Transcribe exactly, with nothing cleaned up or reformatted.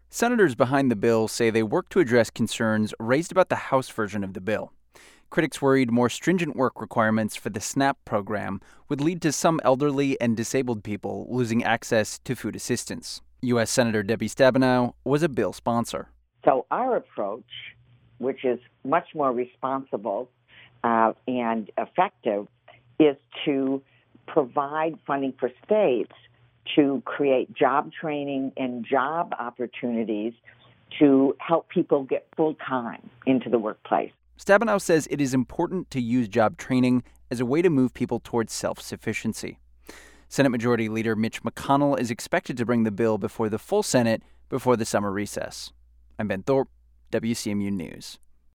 Senators behind the bill say they work to address concerns raised about the House version of the bill. Critics worried more stringent work requirements for the SNAP program would lead to some elderly and disabled people losing access to food assistance. U S. Senator Debbie Stabenow was a bill sponsor. So our approach, which is much more responsible uh, and effective, is to provide funding for states to create job training and job opportunities to help people get full-time into the workplace. Stabenow says it is important to use job training as a way to move people towards self-sufficiency. Senate Majority Leader Mitch McConnell is expected to bring the bill before the full Senate before the summer recess. I'm Ben Thorpe, W C M U News.